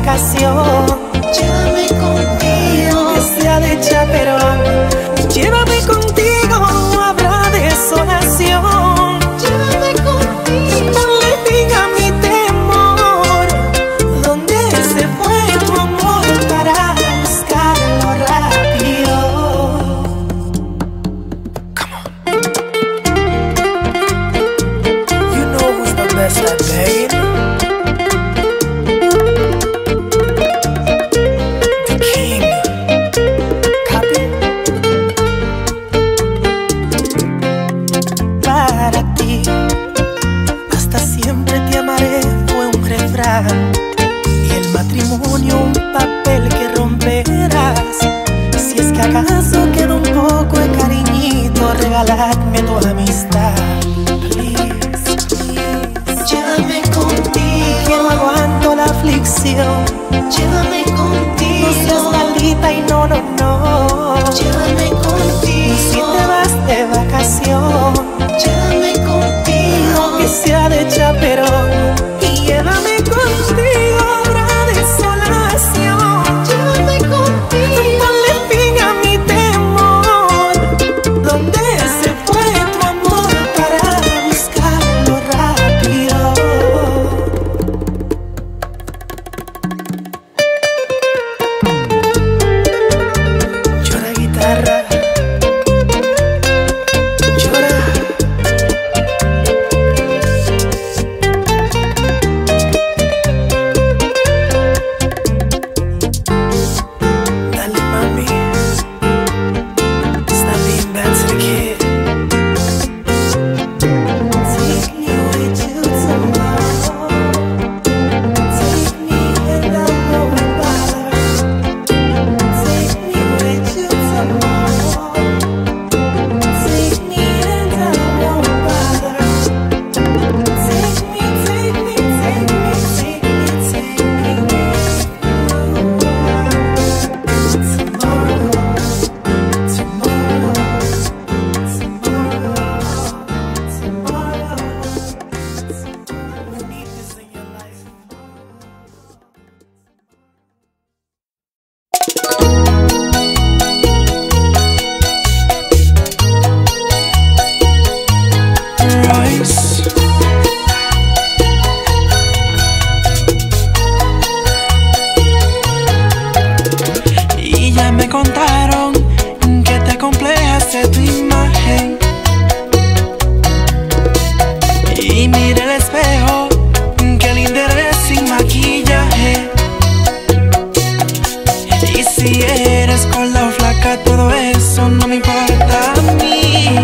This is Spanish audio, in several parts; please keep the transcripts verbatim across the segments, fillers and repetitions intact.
vacación. Llévame contigo, que sea de chaperón. Llévame contigo, no habrá desolación. Llévame contigo, ponle fin a mi temor. ¿Dónde se fue tu amor para buscarlo rápido? Come on. You know who's the best at begging? The king. Copy. Para ti, hasta siempre te amaré, fue un refrán. Y el matrimonio un papel que romperás. Si es que acaso queda un poco de cariñito, regaladme tu amistad. Please, please. Llévame contigo, que no aguanto la aflicción. Llévame contigo, no seas maldita y no, no, no. Llévame contigo, y si te vas de vacación. Llévame contigo, que sea de chaperón. Y llévame contigo, habrá desolación. Llévame contigo, ponle fin a mi temor. ¿Dónde se fue tu amor para buscarlo rápido? Llora guitarra, llora. Dale mami, stop being bad to the kid. Take me with you tomorrow. Take me and I won't bother. Take me with you tomorrow. Take me and I won't bother. Take me, take me, take me, take me, take me with you. Tomorrow, tomorrow, tomorrow, tomorrow. We need this in your life. Royce. Y ya me contaron que te complejaste tu imagen. Y mira el espejo, que linda eres sin maquillaje. Y si eres gorda o flaca, todo eso no me importa a mí.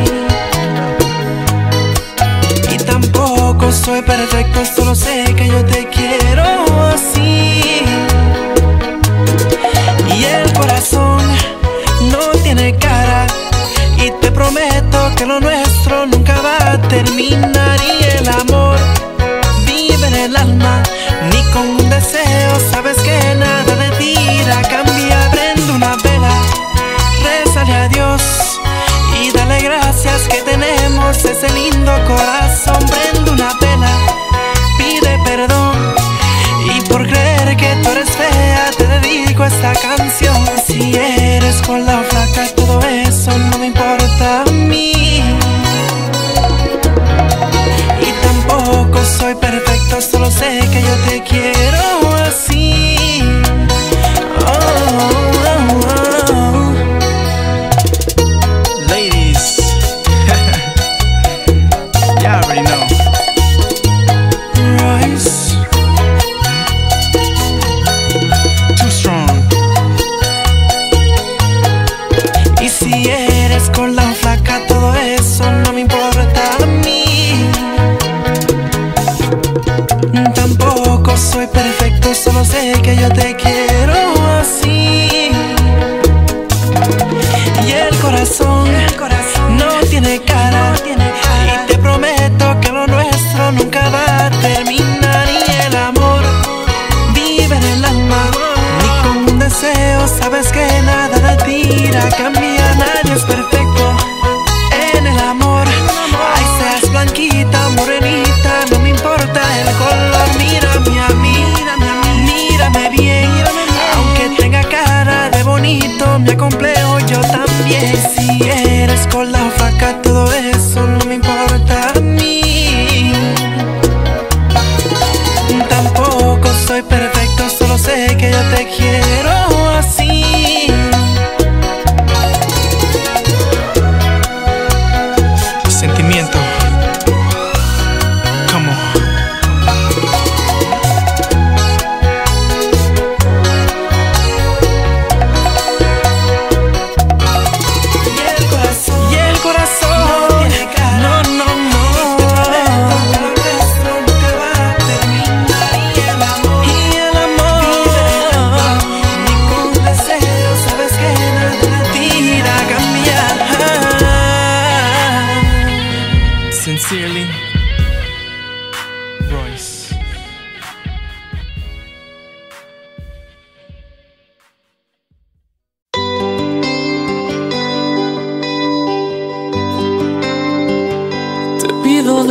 Y tampoco soy perfecto, solo sé que yo te quiero así. Y el corazón no tiene cara, y te prometo que lo nuestro nunca va a terminar. Y el amor vive en el alma, ni con un deseo sabes que nada de tira cambia. Prende una vela, rézale a Dios y dale gracias que tenemos ese lindo corazón. Prende una vela, pide perdón, y por creer que tú eres fea te dedico esta canción. Si eres gorda o flaca, todo eso no me importa a mí. Y tampoco soy perfecto, solo sé que yo te quiero así. Oh, oh, oh. Ladies, you already know. Royce, too strong. Y si eres gorda o flaca, todo eso no me importa a mí. Tampoco soy perfecto, solo sé que yo te quiero así. Y el corazón no tiene cara, y te prometo que lo nuestro nunca va a terminar. Y el amor vive en el alma, ni con un deseo sabes que nada de tira cambia. Nadie es perfecto en el amor. Ay, seas blanquita, morenita, no me importa el color. Mírame a mí, mírame bien.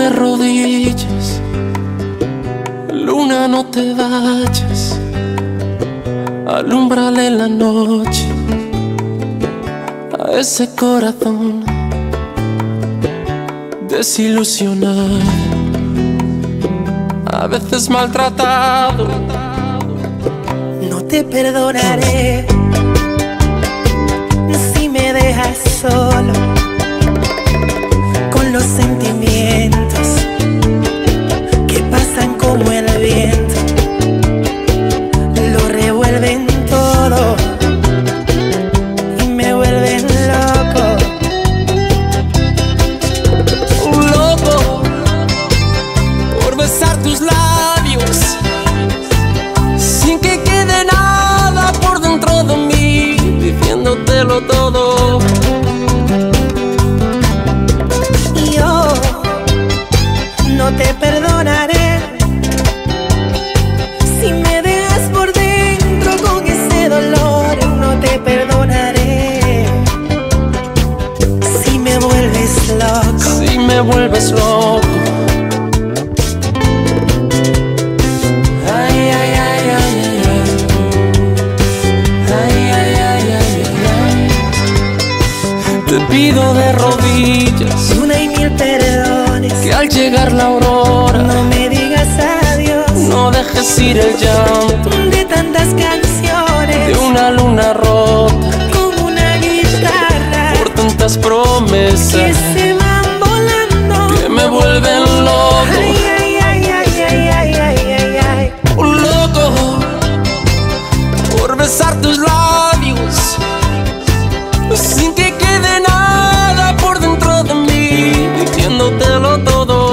de rodillas, luna, no te vayas, alúmbrale la noche a ese corazón desilusionado, a veces maltratado. No te perdonaré si me dejas solo con los sentimientos que pasan como el viento, lo revuelven todo y me vuelven loco. Loco por besar tus labios sin que quede nada por dentro de mí, diciéndotelo todo. Y yo no te perdonaré si me dejas por dentro con ese dolor. No te perdonaré si me vuelves loco. Si me vuelves loco. Te pido de rodillas Una y mil perdones, que al llegar la aurora no me digas adiós. no dejes ir el llanto De tantas canciones, de una luna rota como una guitarra, por tantas que promesas se van volando, que me vuelven loco. Ay, ay, ay, ay, ay, ay, ay, ay, ay. Un loco por besar tus labios sin que quede nada por dentro de mí, diciéndotelo todo.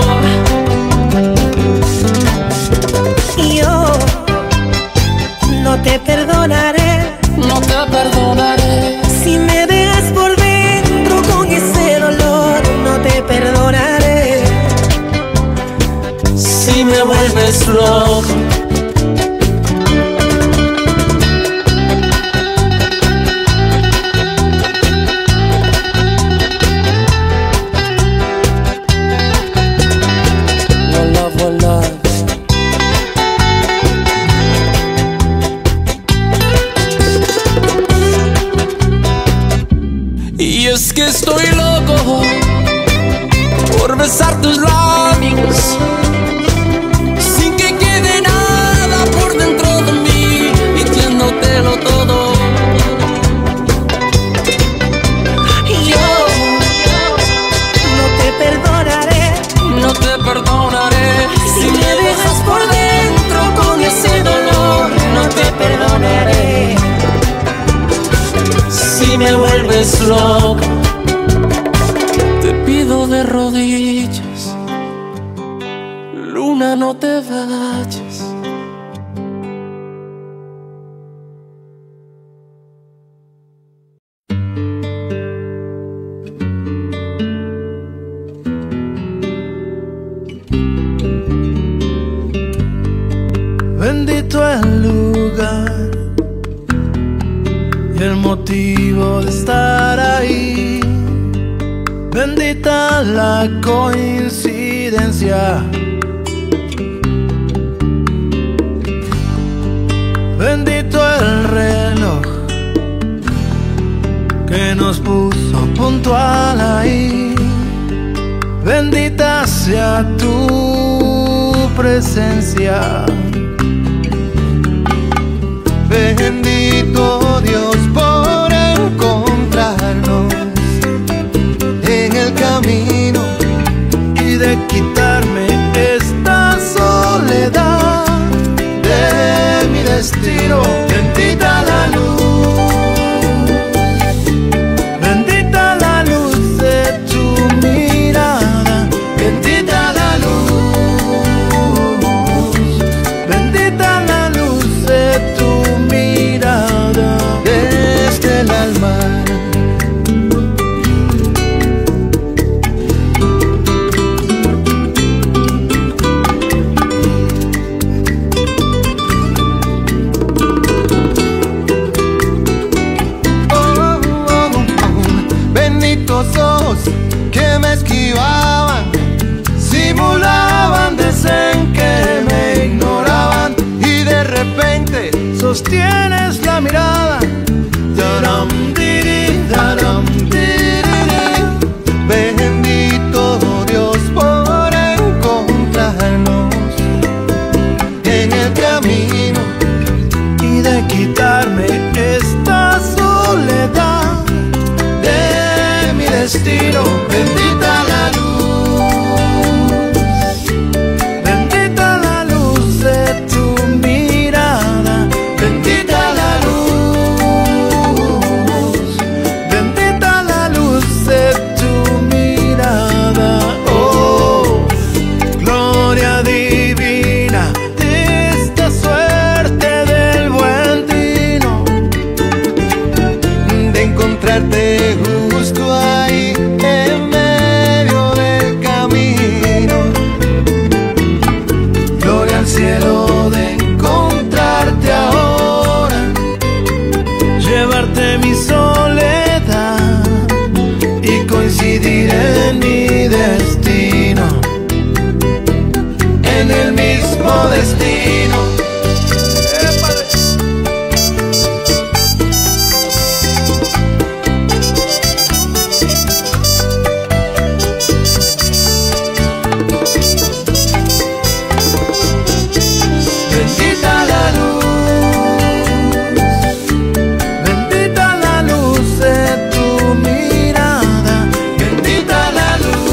Y yo no te perdonaré, no te perdonaré si me dejas por dentro con ese dolor. No te perdonaré si me vuelves loco. Y es que estoy loco por besar tus labios sin que quede nada por dentro de mí, diciéndotelo todo. y yo no te perdonaré, no te perdonaré si me dejas por dentro con ese dolor. No te perdonaré si me vuelves loco. Te pido de rodillas, luna, no te vayas. Bendito el lugar y el motivo de estar ahí. Bendita la coincidencia. Bendito el reloj que nos puso puntual ahí. Bendita sea tu presencia. Bendito Dios por encontrarnos en el camino y de quitarme esta soledad de mi destino. Bendita la luz, bendita la luz de tu mirada, bendita la luz, bendita sostienes la mirada. Daram, diri, daram, diri. Bendito Dios por encontrarnos en el camino y de quitarme esta soledad de mi destino. Bendita la luz, bendita la luz de tu mirada, bendita la luz, bendita la luz de tu mirada. Oh, gloria divina de esta suerte del buen tino, de encontrarte justo ahí en medio del camino. Gloria al cielo de encontrarte ahora, llevarte mi soledad y coincidir en mi destino, en el mismo destino. Bendita la luz, bendita la luz de tu mirada, bendita la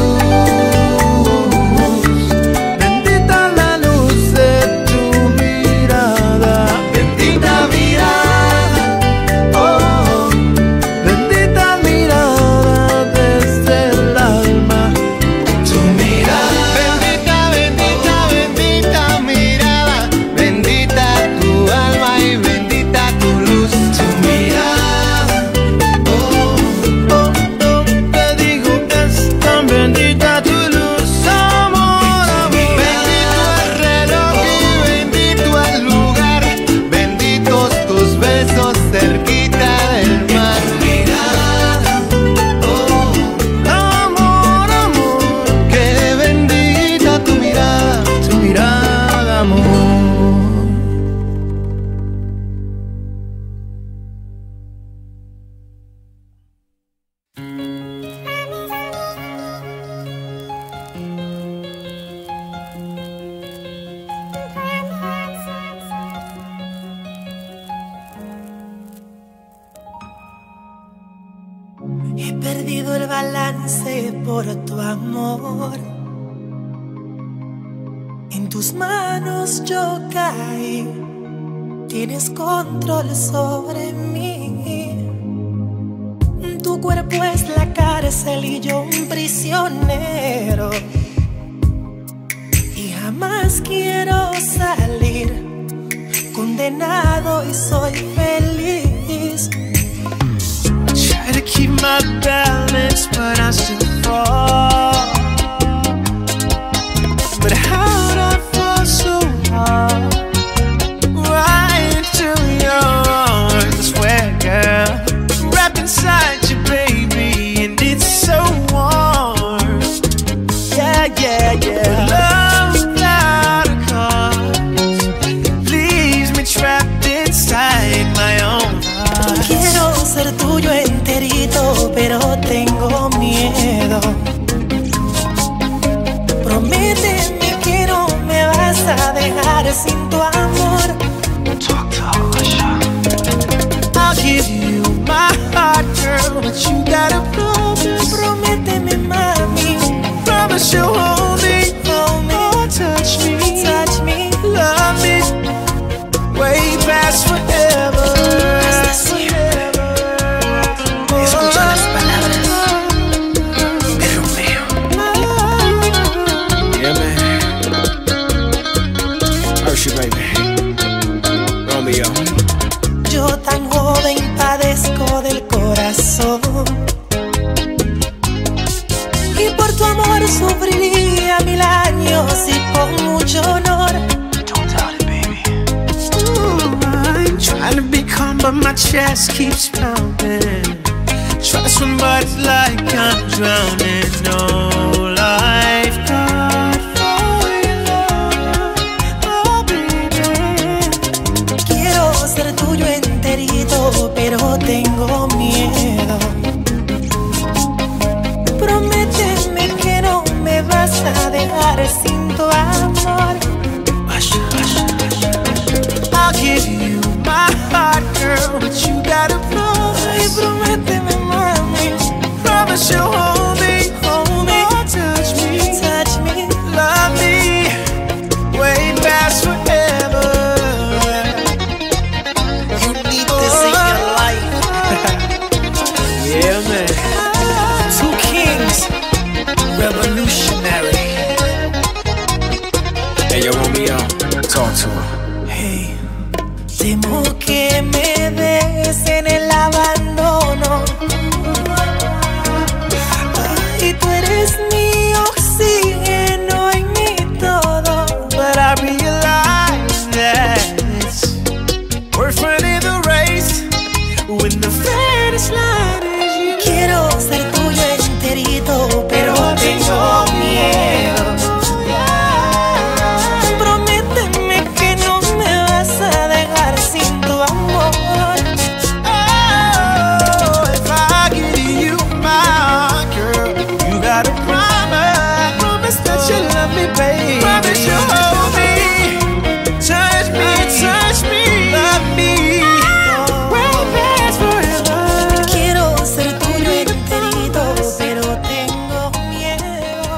luz, bendita la luz de tu mirada, bendita mirada, oh, bendita mirada desde el alma, tu mirada. Bendita, bendita, bendita mirada, bendita tu alma y bendita tu luz, tu mirada. Oh, oh, oh, te digo que es tan bendita tu luz, amor, amor. Bendito el reloj y bendito el lugar, benditos tus besos cerquita del mar. Tu mirada, oh, amor, amor, que bendita tu mirada, tu mirada, amor. He perdido el balance por tu amor. En tus manos yo caí. Tienes control sobre mí. Tu cuerpo es la cárcel y yo un prisionero. Y jamás quiero salir. Condenado y soy feliz. Try to keep my balance, but I still fall. But how'd I fall so hard? Right into your arms, I swear, girl. Wrapped inside you, baby, and it's so warm. Yeah, yeah, yeah. Love without a cause leaves me trapped inside my own heart. Quiero ser tuyo enterito, pero tengo miedo. Prométeme que no me vas a dejar sin tu amor. Talk to Alicia. I'll give you my heart, girl, but you gotta promise. Prométeme, mami. Promise you'll hold me, Hold me, oh, touch me, touch me, love me, way past forever. hasta siempre. Escucha las palabras de Romeo. Yeah, man. Hershey, baby. Romeo. Yo tan joven padezco del corazón y por tu amor sufriría mil años y con mucho honor. Don't doubt it, baby. Ooh, I'm trying to be calm, but my chest keeps pounding. Try to swim, but it's like I'm drowning. No lifeguard for your love, oh baby. Quiero ser tuyo enterito, pero tengo miedo. Prométeme que no me vas a dejar sin tu amor. I'll give you my heart, girl, but you gotta promise. Ay, prométeme, mami. Promise you'll hold me, hold me, oh, touch me, touch me, love me, way past forever. You need this in your life. Yeah, man. Two kings, revolutionary. Hey, yo, Romeo, talk to her. Hey, temo que me des en el abandono. Ay, tú eres mi oxígeno y mi todo. But I realize that it's worth running the race when the finish line is you. Quiero ser tuyo enterito, pero tengo miedo. Prométeme que no me vas a dejar sin tu amor. Oh, if I give you my heart, girl, you gotta promise, promise that you love me, baby. Promise you'll hold me, touch me, touch me, love me, way past forever. Quiero ser tuyo enterito, pero tengo miedo.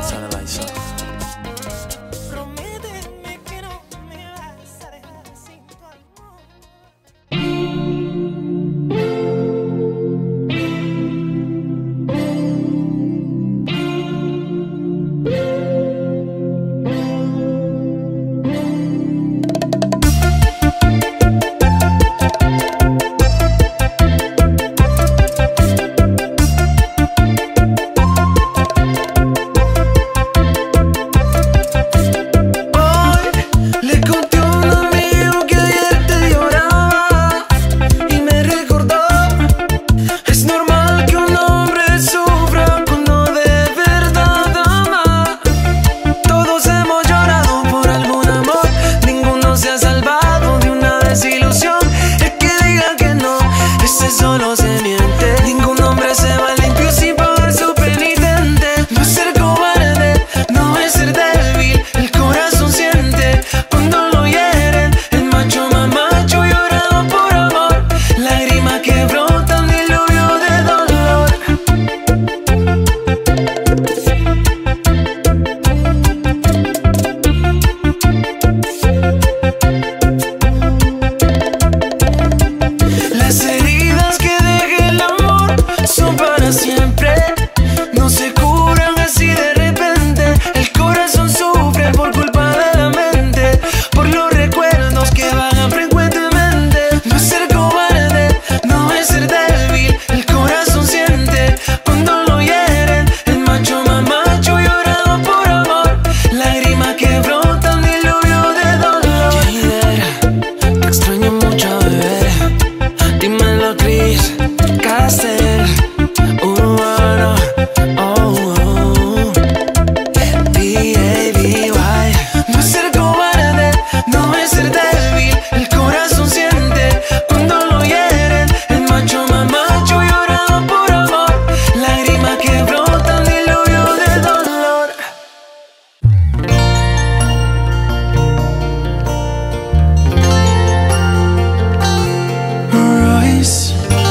Prométeme que no me vas a dejar sin tu amor. Hoy le conté a un amigo que ayer te lloraba y me recordó. Es normal que un hombre sufra cuando de verdad ama. Todos hemos llorado por algún amor, ninguno se ha salvado de una desilusión. El que diga que no, ese solo se miente. Ningún hombre se va limpio sin pagar su penitente. No es ser cobarde, no es ser débil. El corazón siente cuando lo hieren. El macho más macho llorado por amor. Lágrimas que brotan, diluvio de dolor. Las heridas que deja el amor son para siempre. No se curan así de repente. El corazón sufre por culpa de la mente, por los recuerdos que vagan frecuentemente. No es ser cobarde, no es ser débil. El corazón siente cuando lo hieren. El macho más macho llorado por amor. Lágrimas que brotan, diluvio de dolor. Yeah, te extraño mucho, bebé. Dímelo, Chris Castel, urbano, oh, oh. D A B Y. No es ser cobarde, no es ser débil. El corazón siente cuando lo hieren. El macho más macho llorado por amor. Lágrimas que brotan, diluvio de dolor. Royce.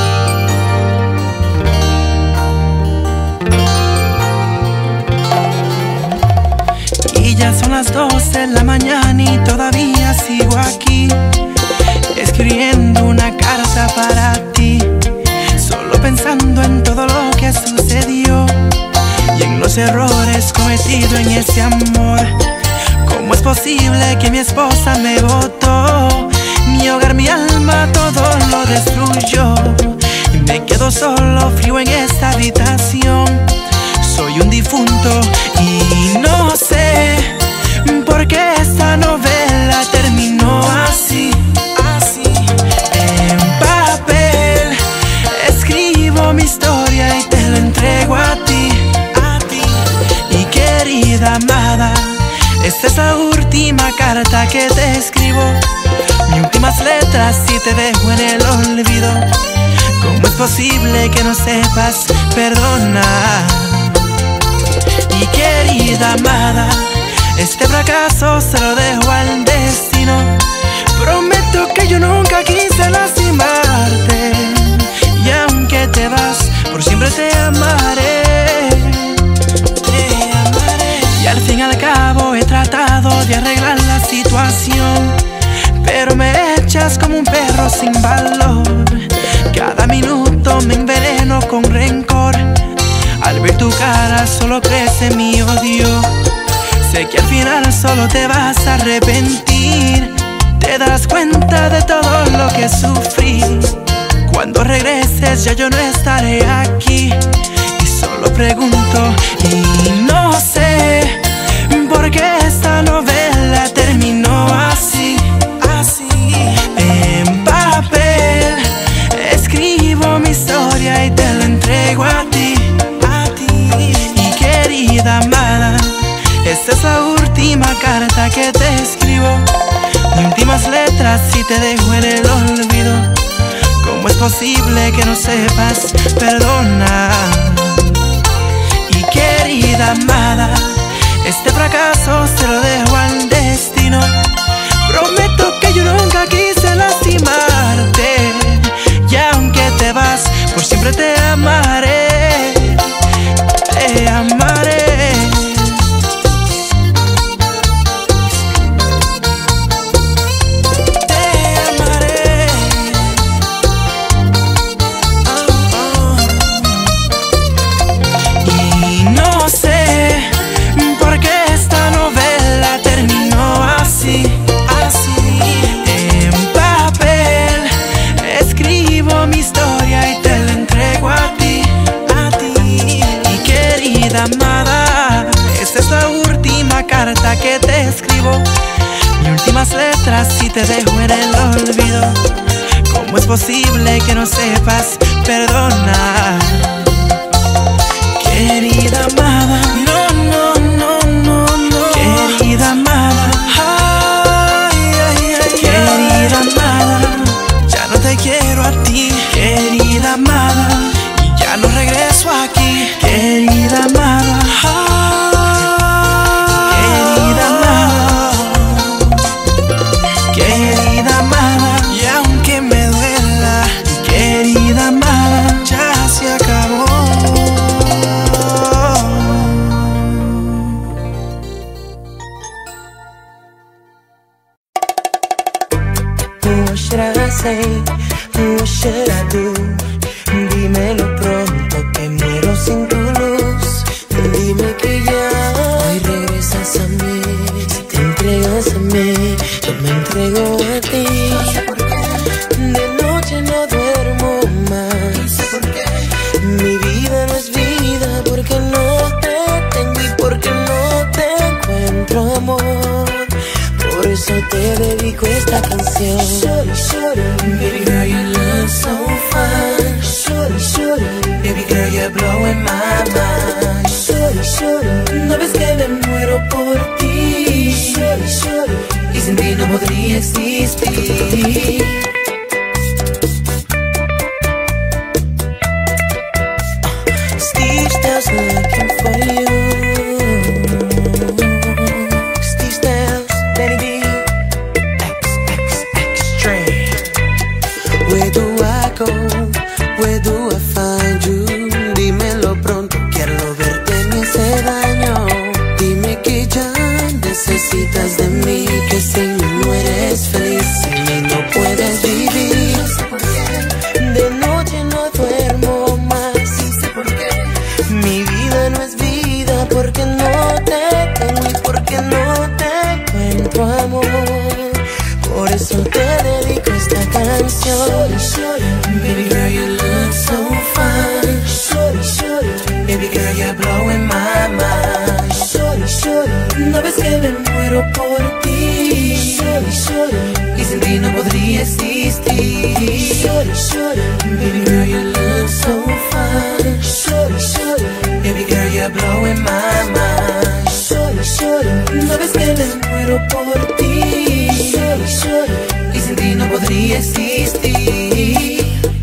Y ya son las dos de la mañana y todavía sigo aquí, escribiendo una carta para ti, solo pensando en todo lo que sucedió y en los errores cometidos en ese amor. ¿Cómo es posible que mi esposa me botó? Mi hogar, mi alma, todo lo destruyó. Me quedo solo, frío en esta habitación. Soy un difunto y no sé por qué esta novela terminó así, así. En papel escribo mi historia y te lo entrego a ti, a ti. Y querida amada, esta es la última carta que te escribo. Mi últimas letras y te dejo en el olvido. ¿Cómo es posible que no sepas perdonar? Y querida amada, este fracaso se lo dejo al destino. Prometo que yo nunca quise lastimarte, y aunque te vas, por siempre te amaré. Te amaré. Y al fin y al cabo he tratado de arreglar la situación, pero me echas como un perro sin valor. Cada minuto me enveneno con rencor. Al ver tu cara solo crece mi odio. Sé que al final solo te vas a arrepentir. Te darás cuenta de todo lo que sufrí. Cuando regreses ya yo no estaré aquí. Y solo pregunto y no sé por qué esta novela terminó así. Así. En papel escribo mi historia y te la entrego a ti. A ti. Y querida amada, esta es la última carta que te escribo. Mis últimas letras y te dejo en el olvido. ¿Cómo es posible que no sepas perdonar? Y querida amada, este fracaso se lo dejo al destino. Prometo que yo nunca quise lastimarte, y aunque te vas, por siempre te amaré. Te amaré. Amada, esta es la última carta que te escribo. Mis últimas letras y te dejo en el olvido. ¿Cómo es posible que no sepas perdonar? Querida amada, no, no, no, no, no. Querida amada, ay, ay, ay, querida amada, ya no te quiero a ti. Querida amada, y ya no regreso aquí. Querida amada, querida amada, querida amada, y aunque me duela, querida amada, ya se acabó. What should I say? What should I do? Dímelo pronto que muero sin tu luz. Dime que ya hoy regresas a mí. Si te entregas a mí, yo me entrego a ti. No sé por qué. De noche no duermo más. No sé por qué. Mi vida no es vida porque no te tengo y porque no te encuentro amor. Por eso te dedico esta canción. Shorty, shorty, baby girl, you look so fine. Shorty, shorty, baby girl, you're blowing my mind. Shorty, shorty, no ves que me muero por ti. Shorty, shorty, y sin ti no podría existir. Steve Styles looking for you. Steve Styles, Danny B, X X Extreme. Where do I go? Where do I find you? Dímelo pronto, quiero verte, me hace daño. Dime que ya necesitas de mí, que sin mí no eres feliz, sin mí no puedes vivir. De noche no duermo más. Mi vida no es vida porque no te tengo y porque no te encuentro amor. Por eso te dedico esta canción. Baby girl, you look so fine. Baby girl, you're blowing my mind. No ves que me muero por ti. Y sin ti no podría existir. Baby girl, you look so fine. Baby girl, you're blowing my mind. No ves que me muero por ti. Y sin ti no podría existir.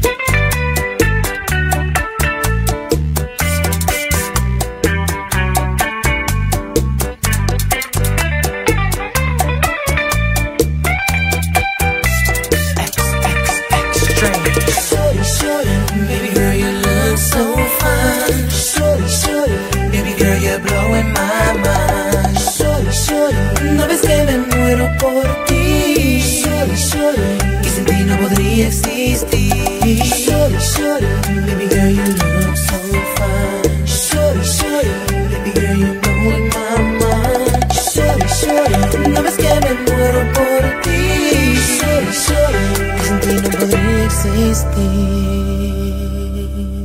Existir. Shorty, shorty, baby girl, you look so fine. Shorty, shorty, baby girl, you know my mind. Shorty, shorty, no ves que me muero por ti. Shorty, shorty, que sin ti no podría existir.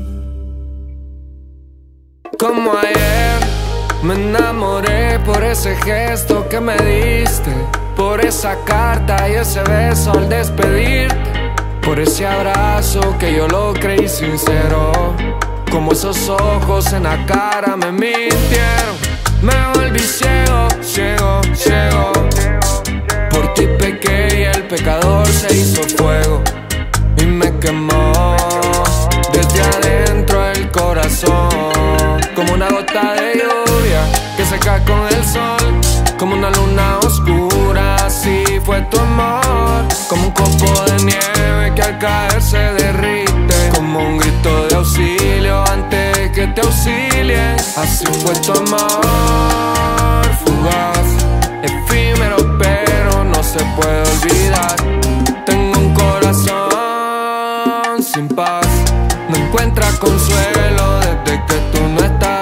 Como ayer me enamoré por ese gesto que me diste, por esa carta y ese beso al despedirte, por ese abrazo que yo lo creí sincero, como esos ojos en la cara me mintieron. Me volví ciego, ciego, ciego. Por ti pequé y el pecador se hizo fuego y me quemó desde adentro el corazón, como una gota de lluvia que seca con el sol, como una luna oscura, así fue tu amor, como un copo de nieve que al caer se derrite, como un grito de auxilio antes que te auxilien. Así fue tu amor, fugaz, efímero pero no se puede olvidar. Tengo un corazón sin paz, no encuentra consuelo desde que tú no estás.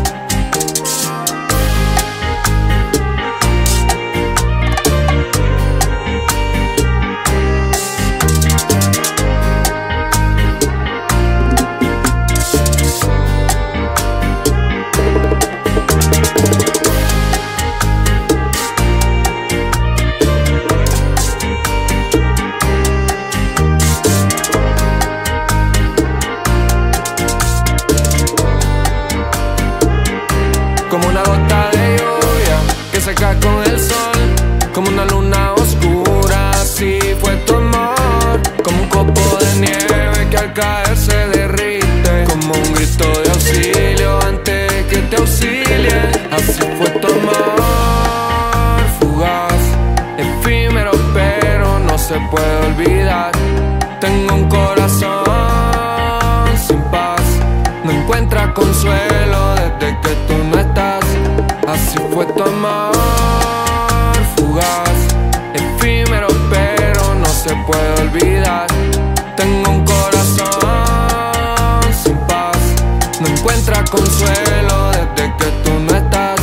Como una gota de lluvia que seca con el sol, como una luna oscura, así fue tu amor, como un copo de nieve que al caer se derrite, como un grito de auxilio antes que te auxilien. Así fue tu amor, fugaz, efímero pero no se puede olvidar. Tengo un corazón sin paz, no encuentra consuelo desde que tú no estás. Así fue tu amor, fugaz, efímero pero no se puede olvidar. Tengo un corazón sin paz, no encuentra consuelo desde que tú no estás.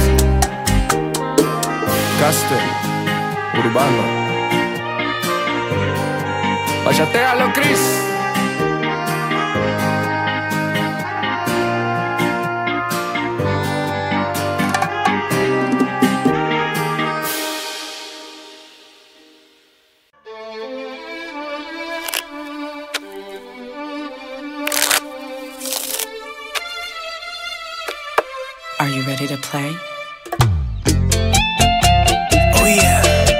Castel, Urbano, bachatealo, Chris. Are you ready to play? Oh yeah.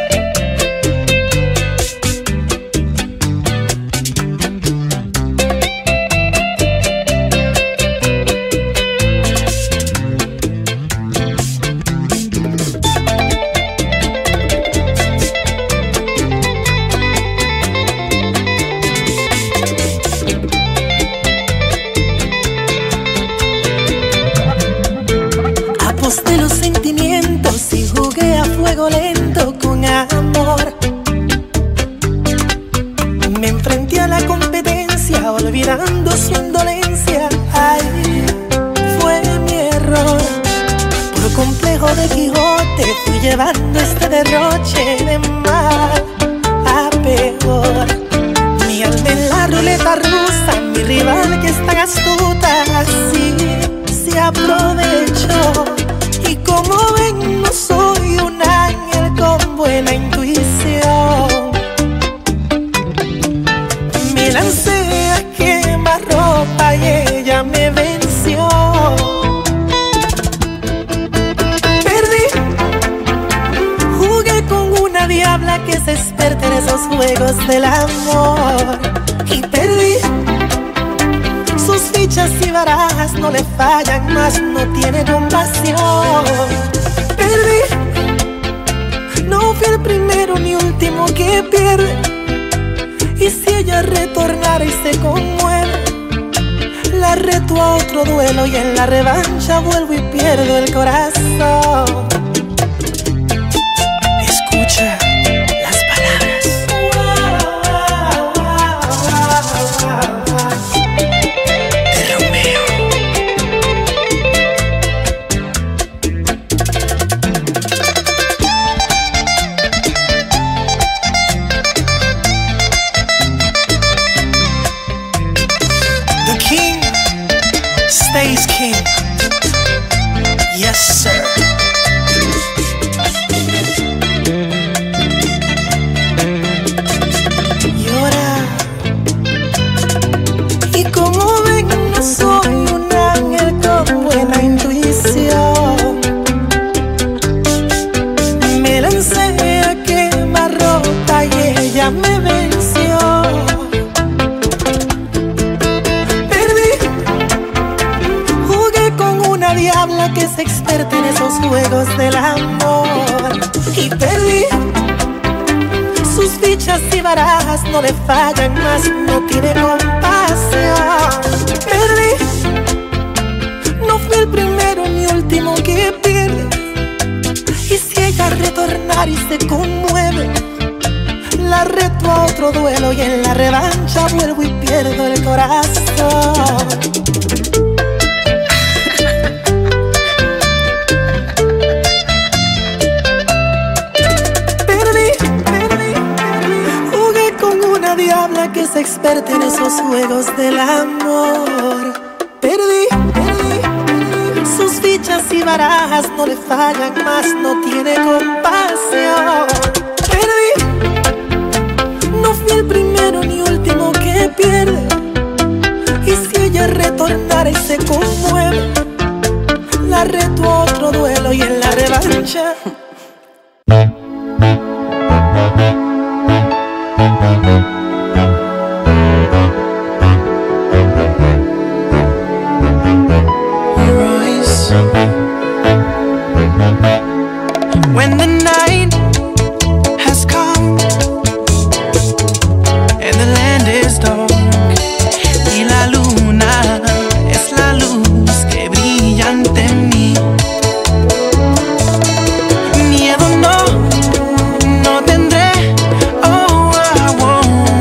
Aposté los sentimientos y jugué a fuego lento con amor. Me enfrenté a la competencia olvidando su indolencia. Ay, fue mi error. Por complejo de Quijote fui llevando este derroche de mal a peor. Mi alma en la ruleta rusa, mi rival que es tan astuta, así se aprovechó. Y como ven, no soy un ángel con buena intuición. Me lancé a quemarropa y ella me venció. Perdí, jugué con una diabla que se experta en esos juegos. juegos del amor y perdí. Sus fichas y barajas no le fallan, más no tiene compasión. Perdí. No fui el primero ni último que pierde. Y si ella retornara y se conmueve, la reto a otro duelo y en la revancha vuelvo y pierdo el corazón. Escucha las palabras de Romeo. The king stays king. Yes, sir. Soy un ángel con buena intuición. Me lancé a quemarropa y ella me venció. Perdí. Jugué con una diabla que es experta en esos juegos del amor y perdí. Sus fichas y barajas no le fallan, más no tiene compasión. Perdí. No fui el primero ni último que pierde. Y si ella retornar y se conmueve, la reto a otro duelo y en la revancha vuelvo y pierdo el corazón. Diabla que es experta en esos juegos del amor. Perdí, perdí, perdí. Sus fichas y barajas no le fallan, más no tiene compasión. Perdí. No fui el primero ni último que pierde. Y si ella retornara y se conmueve, la reto a otro duelo y en la revancha when the night has come and the land is dark y la luna es la luz que brilla ante mí. Miedo no, no tendré, oh I won't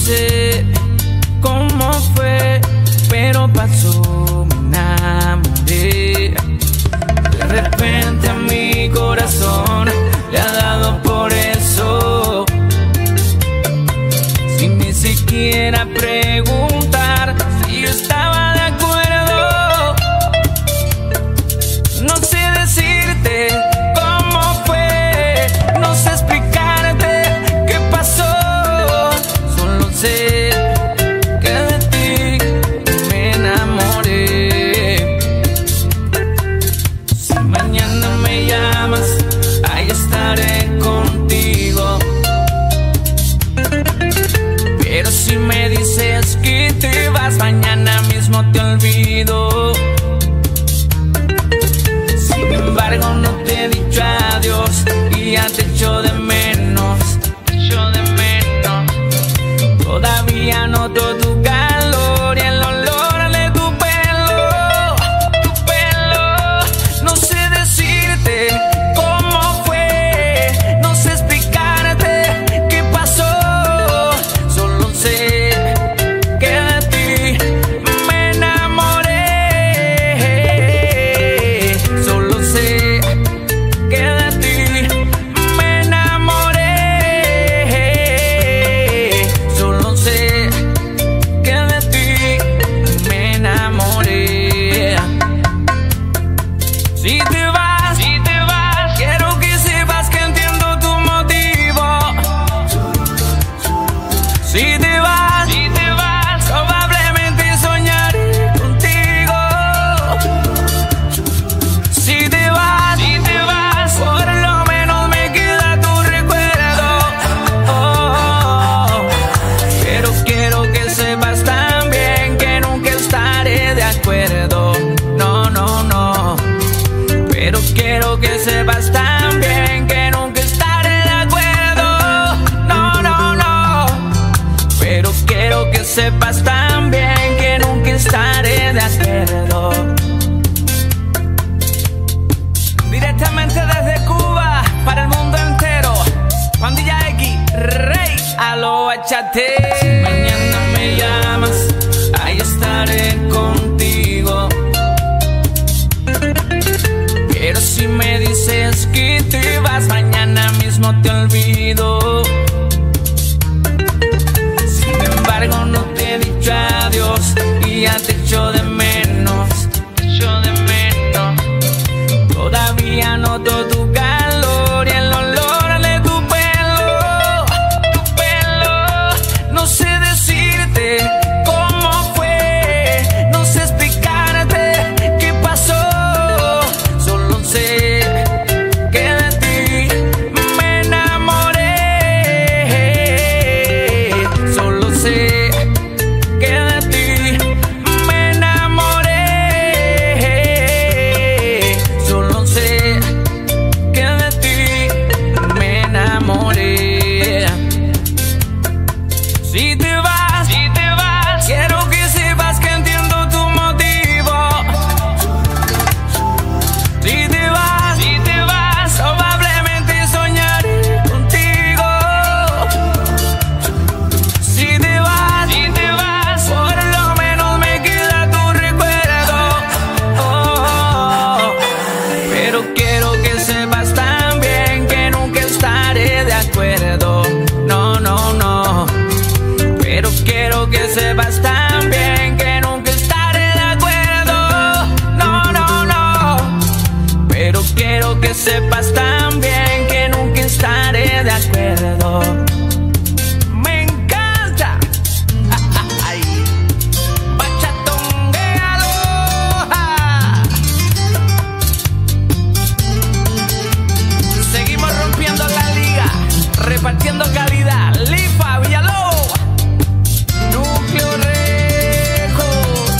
sé cómo fue, pero pasó, me enamoré. De repente a mi corazón le ha dado por eso, sin ni siquiera preguntar si yo estaba de acuerdo. No sé decirte cómo fue, no sé explicarte qué pasó, solo sé que de ti me enamoré. Si mañana me llamas, ahí estaré contigo. Pero si me dices que te vas, mañana mismo te olvido. Sin embargo, no te he dicho adiós y ya te echo de menos, te echo de menos. Todavía noto tu calor y el olor de tu pelo, tu pelo. No sé decirte cómo fue, no sé explicarte qué pasó, solo sé que de ti me enamoré. Solo sé que de ti me enamoré. Solo sé que de ti me enamoré. Si te vas, si te vas, quiero que sepas que entiendo tu motivo. Si te vas, si te vas, probablemente soñaré contigo. Si te vas, si te vas, por lo menos me queda tu recuerdo. Oh, pero quiero que sepas también que nunca estaré de acuerdo. No, no, no. Pero quiero que sepas también que nunca estaré de acuerdo. No, no, no. Pero quiero que sepas también que nunca estaré de acuerdo. Directamente desde Cuba para el mundo entero, Pandilla X, Rey, aló, échate. Si mañana me llamas, ahí estaré contigo. Pero si me dices que te vas, mañana mismo te olvido. Sin embargo, no te he dicho adiós y ya te echo de menos, te echo de menos. Todavía noto tu calor y el olor de tu pelo, tu pelo. No sé decirte cómo fue, no sé explicarte qué pasó, solo sé que de ti me enamoré. Solo sé que de ti me enamoré. Solo sé que de ti me enamoré. Si te vas, si te vas, quiero que sepas que entiendo tu motivo. Si te vas, si te vas, probablemente soñaré contigo. Si te vas, si te vas, por lo menos me queda tu recuerdo. Oh, pero quiero que sepas también que nunca estaré de acuerdo. No, no, no. Pero quiero que sepas también que nunca estaré de acuerdo. No, no, no. Pero quiero que sepas también que nunca estaré de acuerdo. Me encanta. Ay. Bachatonguéalo. Seguimos rompiendo la liga, repartiendo calidad. Lifa, Villalobos, Núcleo Records.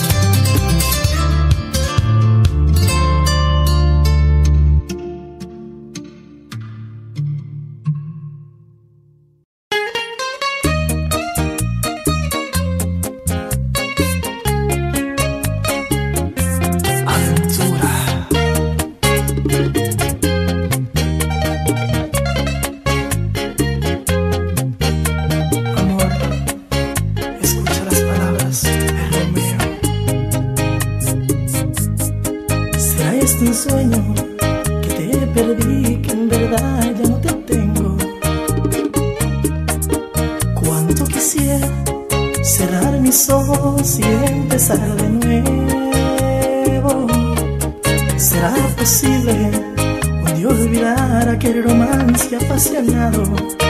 Cuánto quisiera cerrar mis ojos y empezar de nuevo. ¿Será posible un día olvidar aquel romance apasionado?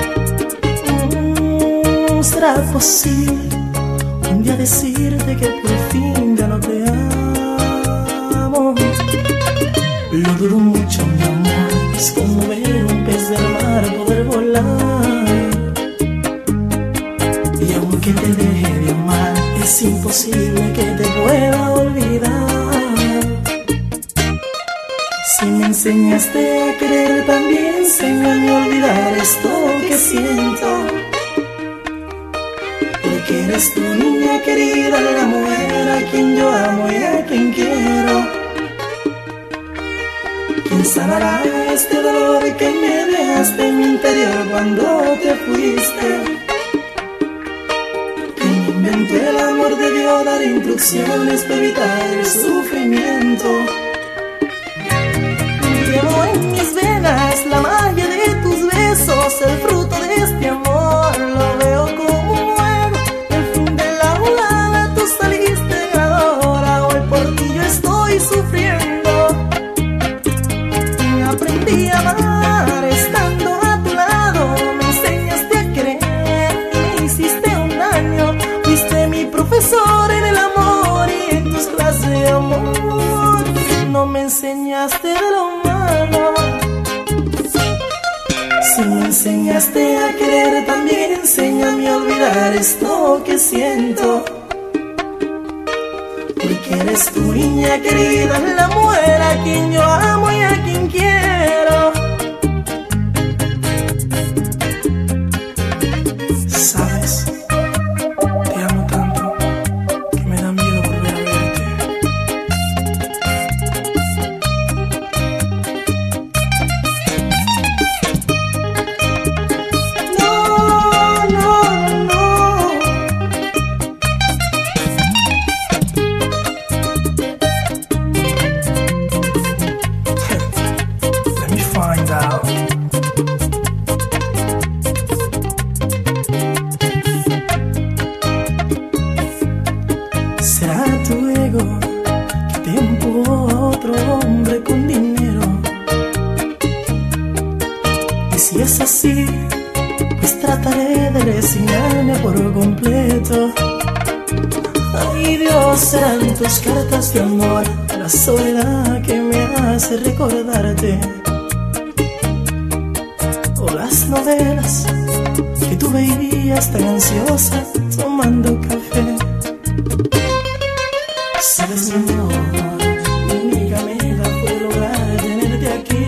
Mm, ¿Será posible un día decirte que por fin ya no te amo? Lo dudo mucho, mi amor, es como ver un pez del mar poder volar. Y aunque te deje de amar, es imposible que te pueda olvidar. Si me enseñaste a querer, también enséñame a olvidar esto que siento. Porque eres tu niña querida, la mujer a quien yo amo y a quien quiero. ¿Quién sanará este dolor que me dejaste en mi interior cuando te fuiste? ¿Quién inventó el amor debió dar instrucciones para evitar el sufrimiento? Llevo en mis venas la magia de tus besos, el fruto de este amor lo veo como un juego. El fin de la jugada, tú saliste ganadora, hoy por ti yo estoy sufriendo. Aprendí a amar estando a tu lado, me enseñaste a querer y me hiciste un daño. Fuiste mi profesor en el amor y en tus clases de amor no me enseñaste de lo malo. Si me enseñaste a querer, también enséñame a olvidar esto que siento. Porque eres tu niña querida, la mujer a quien yo amo y a quien quiero. Sabes, te amo tanto que me da miedo volver a verte. No, no, no. Let me find out. ¿Será tu ego que te empujó a otro hombre con dinero? Y si es así, pues trataré de resignarme por completo. Ay Dios, serán tus cartas de amor, la soledad que me hace recordarte, o las novelas que tú veías tan ansiosa tomando café. Sabes, mi amor, mi única meta fue lograr tenerte aquí.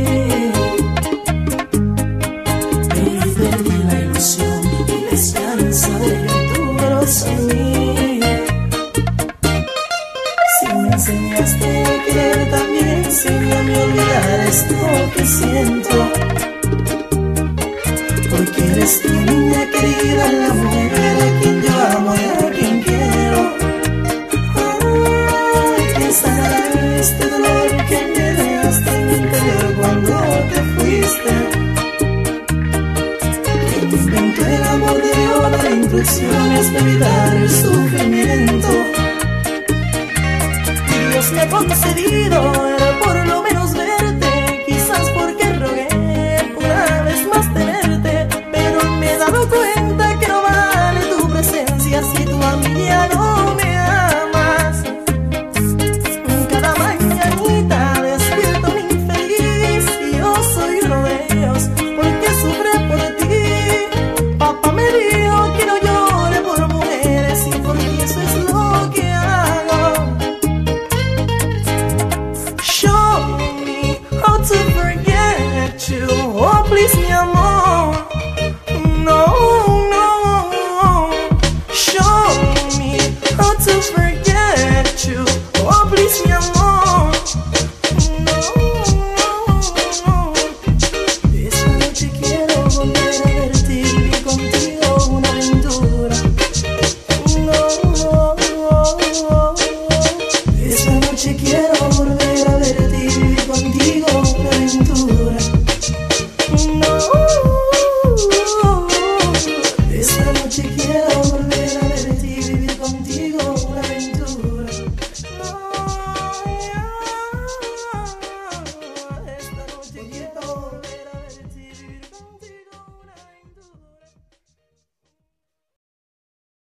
Y perdí la ilusión y la esperanza de que tú eras en mí. Si me enseñaste a querer, también enséñame a olvidar esto que siento. Porque eres tu niña querida, la mujer a quien yo amo y a quien quiero. Este dolor que me dejaste en mi interior cuando te fuiste. Quien inventó el amor debió dar instrucciones para evitar el sufrimiento. Dios me ha concedido